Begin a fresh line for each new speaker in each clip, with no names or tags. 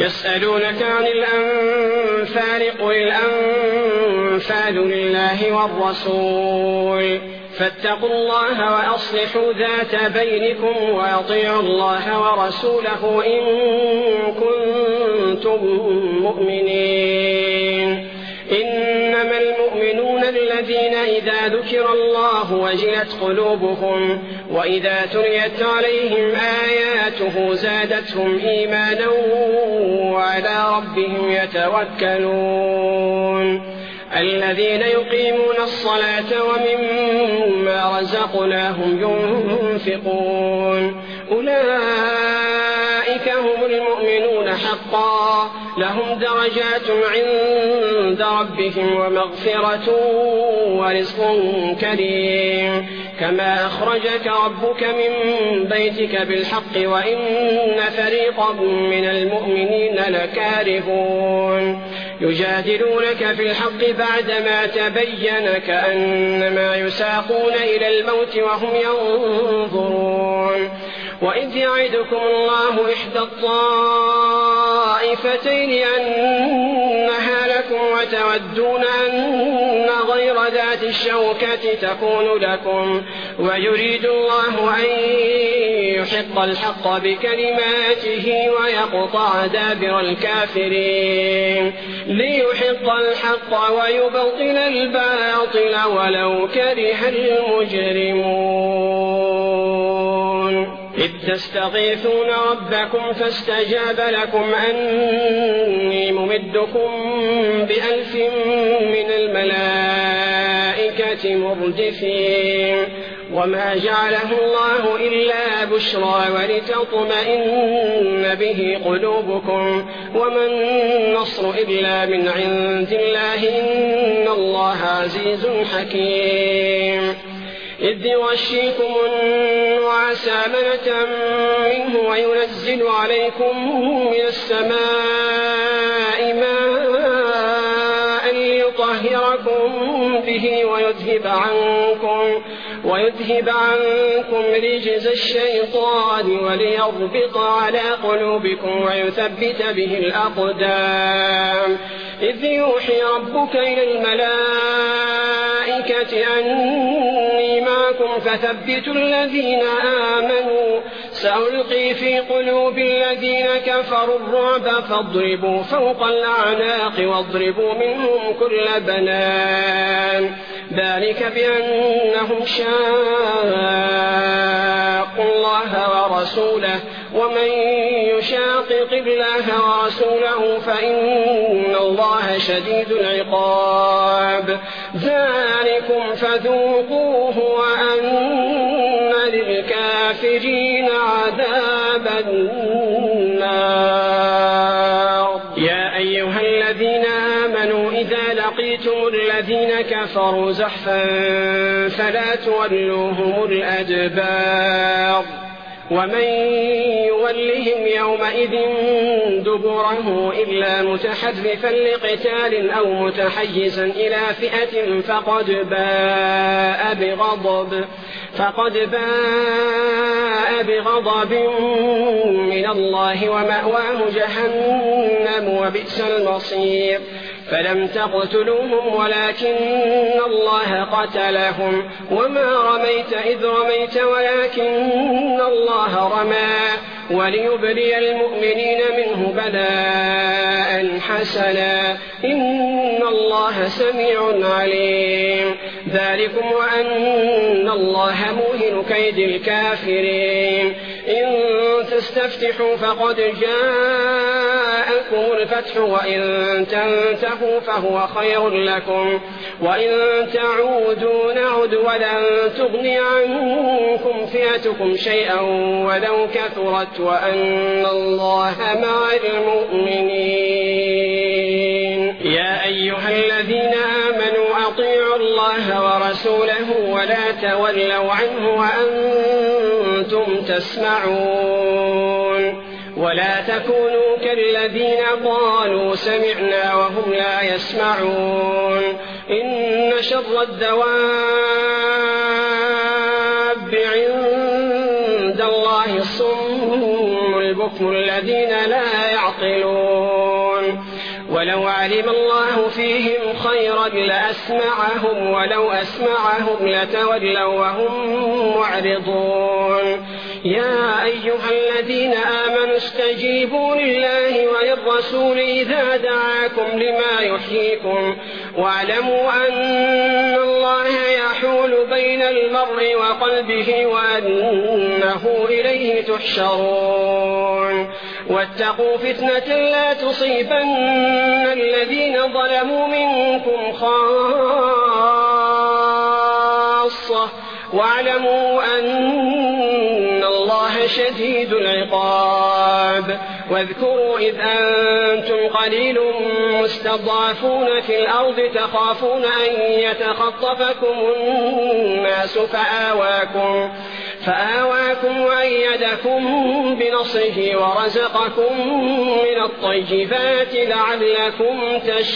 يسألونك عن الأنفال قل الأنفال لله والرسول فاتقوا الله وأصلحوا ذات بينكم وأطيعوا الله ورسوله إن كنتم مؤمنين. إنما المؤمنون الذين إذا ذكر الله وجلت قلوبهم وإذا تليت عليهم آياته زادتهم إيمانا وعلى ربهم يتوكلون. الذين يقيمون الصلاة ومما رزقناهم ينفقون أولئك هم المؤمنون حقا لهم درجات عند ربهم ومغفرة ورزق كريم. كما أخرجك ربك من بيتك بالحق وإن فريقا من المؤمنين لكارهون يجادلونك في الحق بعدما تبين كأنما يساقون إلى الموت وهم ينظرون. وإذ يعدكم الله إحدى الطائفتين أنها لكم وتودون أن غير ذات الشوكة تكون لكم ويريد الله أن يحق الحق بكلماته ويقطع دابر الكافرين ليحق الحق ويبطل الباطل ولو كره المجرمون. إذ تستغيثون ربكم فاستجاب لكم أني ممدكم ب1000 من الملائكة مردفين. وما جعله الله إلا بشرى ولتطمئن به قلوبكم وما النصر إلا من عند الله إن الله عزيز حكيم. إذ يغشيكم النعاس أمنة منه وينزل عليكم من السماء ماء ليطهركم به ويذهب عنكم رجز الشيطان وليربط على قلوبكم ويثبت به الأقدام. إذ يوحي ربك إلى الملائكة أني معكم فثبتوا الذين آمنوا سألقي في قلوب الذين كفروا الرعب فاضربوا فوق الأعناق واضربوا منهم كل بنان ذلك بأنهم شاقوا الله ورسوله ومن يشاقق الله ورسوله فإن الله شديد العقاب. ذلكم فذوقوه وأن للكافرين عذاب النار. يا أيها الذين آمنوا إذا لقيتم الذين كفروا زحفا فلا تولوهم الأدبار ومن يولهم يومئذ دبره إلا متحرفا لقتال أو متحيزا إلى فئة فقد باء بغضب من الله ومأواه جهنم وبئس المصير. فلم تقتلوهم ولكن الله قتلهم وما رميت إذ رميت ولكن الله رمى وليبلي المؤمنين منه بلاء حسنا إن الله سميع عليم. ذلكم وأن الله موهن كيد الكافرين. إن تستفتحوا فقد جاءكم الفتح وإن تنتهوا فهو خير لكم وإن تعودوا نعد ولن تغني عنكم فئتكم شيئا ولو كثرت وأن الله مع المؤمنين. يا أيها الذين آمنوا أطيعوا الله ورسوله ولا تولوا عنه وأنتم تسمعون. ولا تكونوا كالذين قالوا سمعنا وهم لا يسمعون. إن شر الدواب عند الله الصم البكم الذين لا يعقلون ولو علم الله فيهم خيرا لأسمعهم ولو أسمعهم لتولوا وهم معرضون يا أيها الذين آمنوا استجيبوا لله وللرسول إذا دعاكم لما يحييكم واعلموا أن الله يحول بين المرء وقلبه وأنه إليه تحشرون واتقوا فتنة لا تصيبن الذين ظلموا منكم خاصة واعلموا أن الله شديد العقاب واذكروا إذ أنتم قليل مستضعفون في الأرض تخافون أن يتخطفكم الناس فآواكم وأيدكم بنصره ورزقكم من الطيبات لعلكم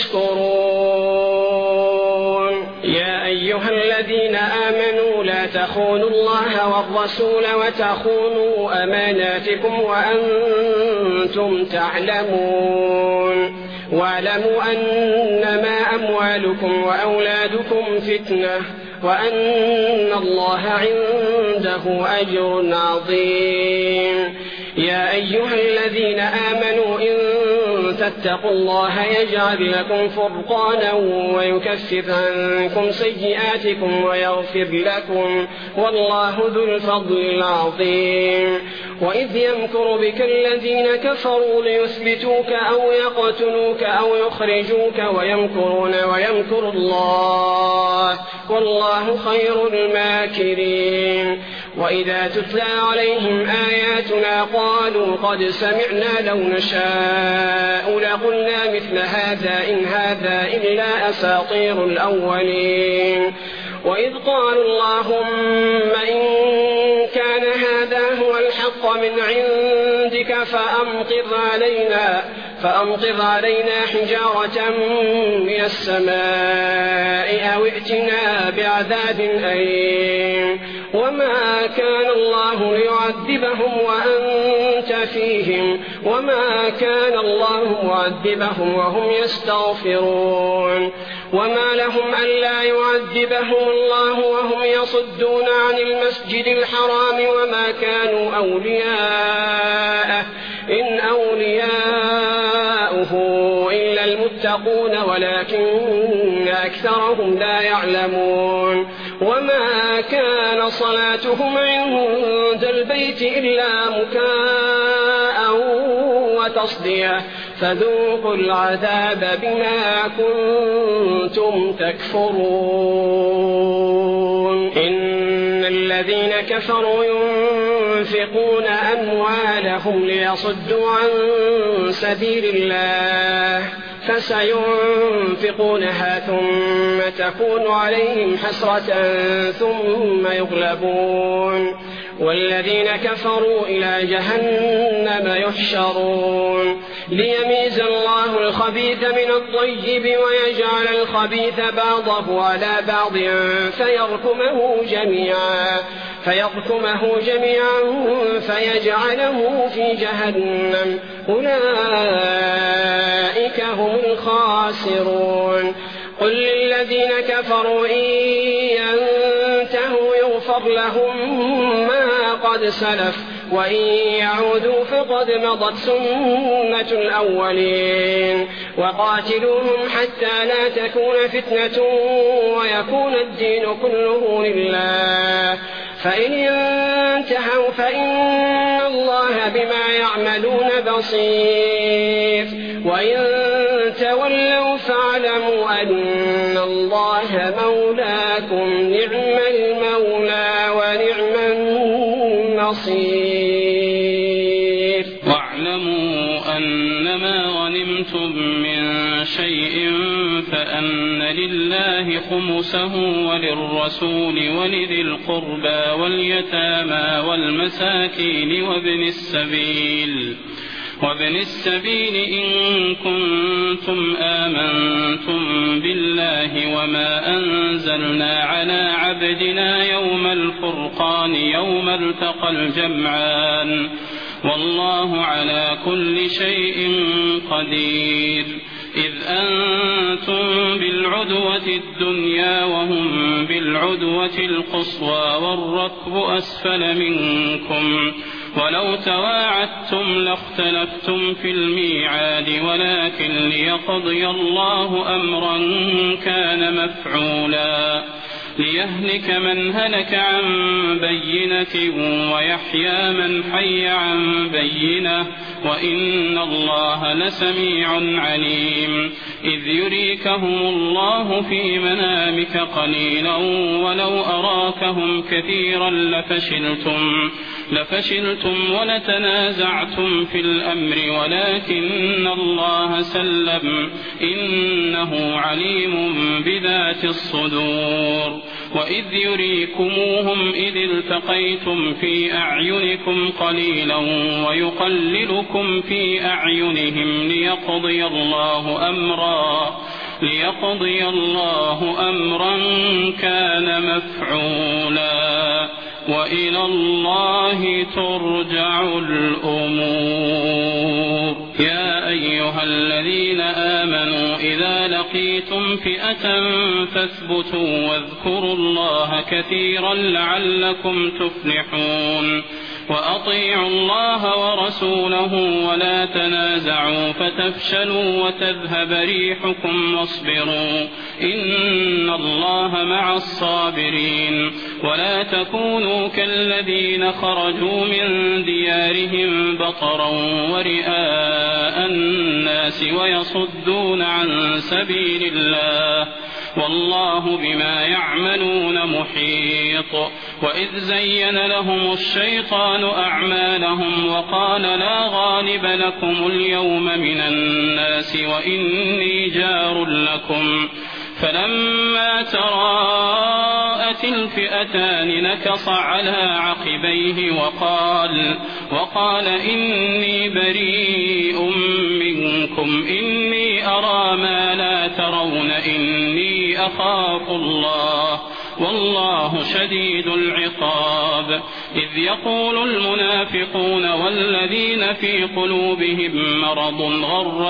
تشكرون يا أيها الذين آمنوا لا تخونوا الله والرسول وتخونوا أماناتكم وأنتم تعلمون واعلموا أنما أموالكم وأولادكم فتنة وأن الله عنده أجر عظيم يا أيها الذين آمنوا إن تتقوا الله يجعل لكم فرقانا ويكفر عنكم سيئاتكم ويغفر لكم والله ذو الفضل العظيم وإذ يمكر بك الذين كفروا ليثبتوك أو يقتلوك أو يخرجوك ويمكرون ويمكر الله والله خير الماكرين وإذا تتلى عليهم آياتنا قالوا قد سمعنا لو نشاء لقلنا مثل هذا إن هذا إلا أساطير الأولين وإذ قالوا اللهم إن كان هذا هو الحق من عندك فأمطر علينا حجارة من السماء أو ائتنا بعذاب أليم وما كان الله ليعذبهم وأنت فيهم وما كان الله معذبهم وهم يستغفرون وما لهم ألا يعذبهم الله وهم يصدون عن المسجد الحرام وما كانوا أولياءه إن أولياؤه إلا المتقون ولكن أكثرهم لا يعلمون وما كان صلاتهم عند البيت إلا مكاء وتصدية فذوقوا العذاب بما كنتم تكفرون إن الذين كفروا ينفقون أموالهم ليصدوا عن سبيل الله فسينفقونها ثم تكون عليهم حسرة ثم يغلبون والذين كفروا إلى جهنم يحشرون ليميز الله الخبيث من الطيب ويجعل الخبيث بعضه على بعض فيركمه جميعا فيجعله في جهنم أولئك هم الخاسرون قل للذين كفروا إن ينتهوا يغفر لهم ما قد سلف وإن يعودوا فقد مضت سنة الأولين وقاتلوهم حتى لا تكون فتنة ويكون الدين كله لله فإن ينتهوا فإن الله بما يعملون بصير وإن تولوا فاعلموا أن الله مولاكم نعم المولى ونعم النصير
واعلموا أنما غنمتم من شيء فأن لله خمسه وللرسول ولذي القربى واليتامى والمساكين وابن السبيل إن كنتم آمنتم بالله وما أنزلنا على عبدنا يوم الفرقان يوم التقى الجمعان والله على كل شيء قدير. إذ أنتم بالعدوة الدنيا وهم بالعدوة القصوى والركب أسفل منكم، ولو تواعدتم لاختلفتم في الميعاد، ولكن ليقضي الله أمرا كان مفعولا ليهلك من هلك عن بينة ويحيى من حي عن بينة، وإن الله لسميع عليم. إذ يريكهم الله في منامك قليلا ولو أراكهم كثيرا لفشلتم ولتنازعتم في الأمر، ولكن الله سلم إنه عليم بذات الصدور. وإذ يريكموهم إذ التقيتم في أعينكم قليلا ويقللكم في أعينهم ليقضي الله أمرا كان مفعولا، وإلى الله ترجع الأمور. يا أيها الذين آمنوا إذا لقيتم فئة فاثبتوا واذكروا الله كثيرا لعلكم تفلحون. وأطيعوا الله ورسوله ولا تنازعوا فتفشلوا وتذهب ريحكم واصبروا إن الله مع الصابرين. ولا تكونوا كالذين خرجوا من ديارهم بطرا ورئاء الناس ويصدون عن سبيل الله، والله بما يعملون محيط. وإذ زين لهم الشيطان أعمالهم وقال لا غالب لكم اليوم من الناس وإني جار لكم، فلما تراءت الفئتان نكص على عقبيه وقال إني بريء منكم إني أرى ما لا ترون إني أخاف الله والله شديد العقاب. إذ يقول المنافقون والذين في قلوبهم مرض غر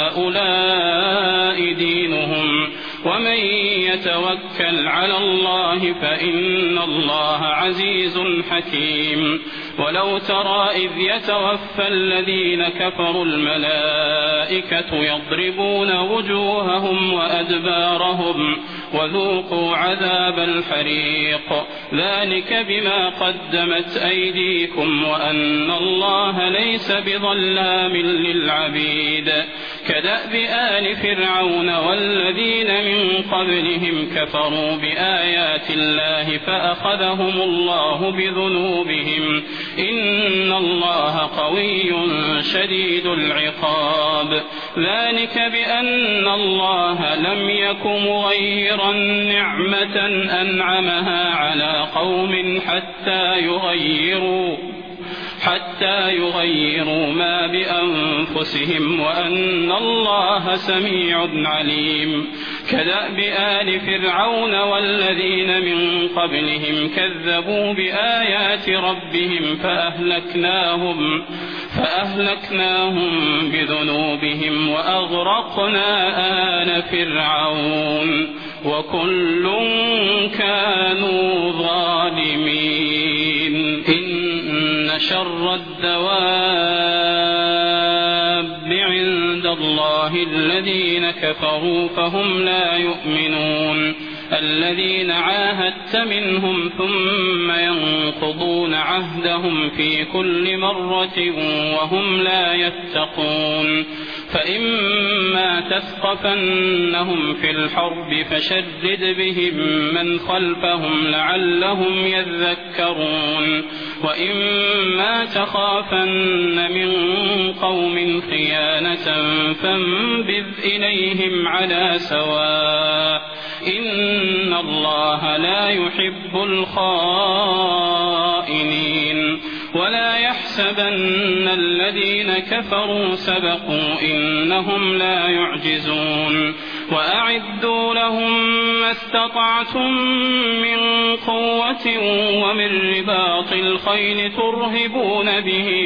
هؤلاء دينهم ومن يتوكل على الله فإن الله عزيز حكيم. ولو ترى إذ يتوفى الذين كفروا الملائكة يضربون وجوههم وأدبارهم وذوقوا عذاب الحريق ذلك بما قدمت أيديكم وأن الله ليس بظلام للعبيد. كدأب آل فرعون والذين من قبلهم كفروا بآيات الله فأخذهم الله بذنوبهم إن الله قوي شديد العقاب. ذلك بأن الله لم يك مغيرا نعمة أنعمها على قوم حتى يغيروا ما بأنفسهم وأن الله سميع عليم. كدأب آل فرعون والذين من قبلهم كذبوا بآيات ربهم فأهلكناهم بذنوبهم وأغرقنا آل فرعون وكل كانوا ظالمين. إن شر الدواب عند الله الذين كفروا فهم لا يؤمنون. الذين عاهدت منهم ثم ينقضون عهدهم في كل مرة وهم لا يتقون. فإما تثقفنهم في الحرب فشدد بهم من خلفهم لعلهم يذكرون. وإما تخافن من قوم خيانة فانبذ إليهم على سواء إن الله لا يحب الخائنين. ولا يحسبن الذين كفروا سبقوا إنهم لا يعجزون. وأعدوا لهم ما استطعتم من قوة ومن رباط الخيل ترهبون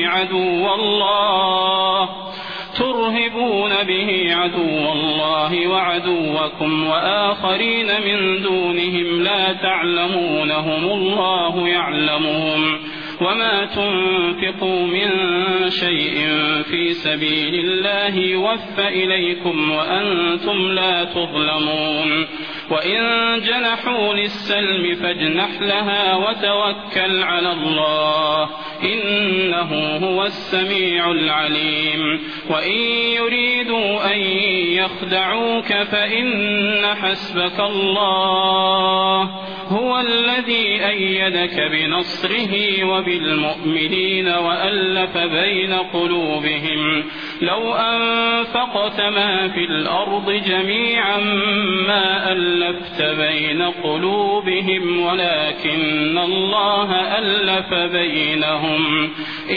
به عدو الله وعدوكم وآخرين من دونهم لا تعلمونهم الله يعلمهم وما تنفقوا من شيء في سبيل الله يوفى إليكم وأنتم لا تظلمون وإن جنحوا للسلم فاجنح لها وتوكل على الله إنه هو السميع العليم وإن يريدوا أن يخدعوك فإن حسبك الله هو الذي أيدك بنصره وبالمؤمنين وألف بين قلوبهم لو أنفقت ما في الأرض جميعا ما ألفت بين قلوبهم ولكن الله ألف بينهم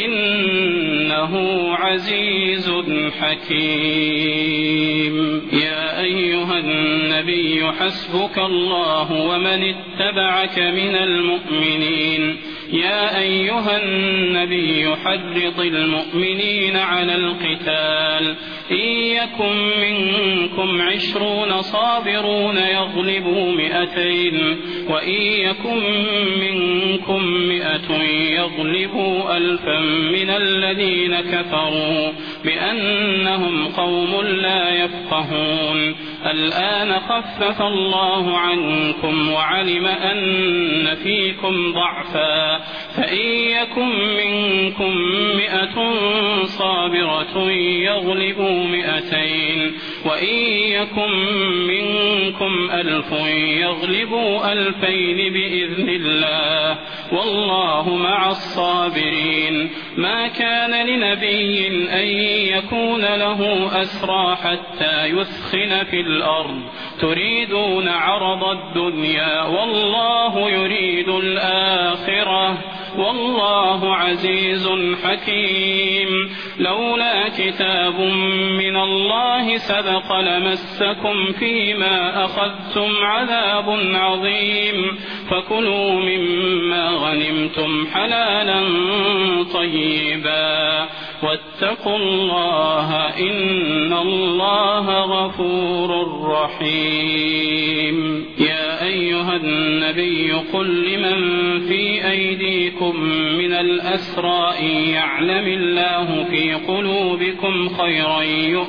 إنه عزيز حكيم. يا أيها النبي حسبك الله ومن اتبعك من المؤمنين. يا أيها النبي حرض المؤمنين على القتال إن يكن منكم 20 صابرون يغلبوا 200 وإن يكن منكم 100 يغلبوا 1000 من الذين كفروا بأنهم قوم لا يفقهون. الآن خفف الله عنكم وعلم أن فيكم ضعفا فإن يكن منكم 100 صابرة يغلبوا 200 وإن يكن منكم 1000 يغلبوا 2000 بإذن الله والله مع الصابرين. ما كان لنبي أن يكون له أسرى حتى يثخن في الأرض تريدون عرض الدنيا والله يريد الآخرة والله عزيز حكيم. لولا كتاب من الله سبق لمسكم فيما أخذتم عذاب عظيم فكلوا مما غنمتم حلالا طيبا واتقوا الله إن الله غفور رحيم. يا أيها النبي قل لمن في أيديكم من الأسرى إن يعلم الله في قلوبكم خيرا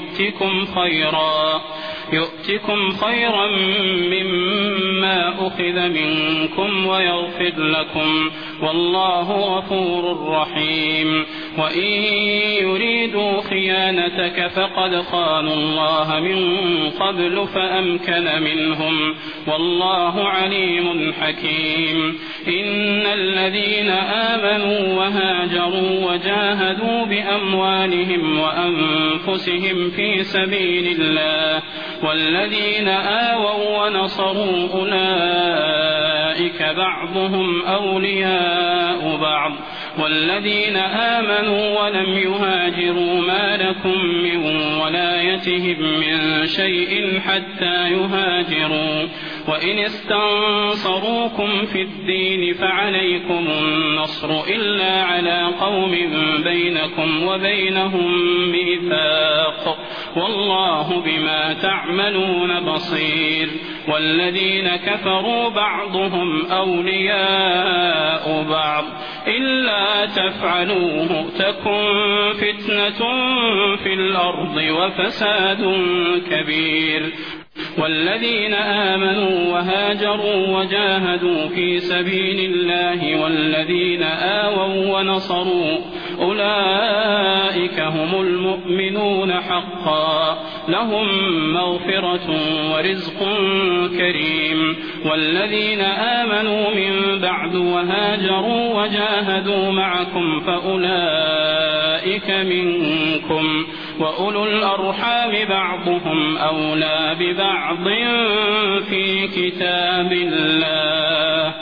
يؤتكم خيرا مما أخذ منكم ويغفر لكم والله غفور رحيم. وإن يريدوا خيانتك فقد خانوا الله من قبل فأمكن منهم والله عليم حكيم. إن الذين آمنوا وهاجروا وجاهدوا بأموالهم وأنفسهم في سبيل الله والذين آووا ونصروا أولئك بعضهم أولياء بعض والذين آمنوا ولم يهاجروا ما لكم من ولايتهم من شيء حتى يهاجروا وإن استنصروكم في الدين فعليكم النصر إلا على قوم بينكم وبينهم ميثاق والله بما تعملون بصير. والذين كفروا بعضهم أولياء بعض إلا تفعلوه تكن فتنة في الأرض وفساد كبير. والذين آمنوا وهاجروا وجاهدوا في سبيل الله والذين آووا ونصروا أولئك هم المؤمنون حقا لهم مغفرة ورزق كريم. والذين آمنوا من بعد وهاجروا وجاهدوا معكم فأولئك منكم وأولو الأرحام بعضهم أولى ببعض في كتاب الله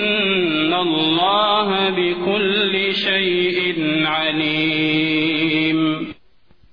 إن الله بكل شيء عليم.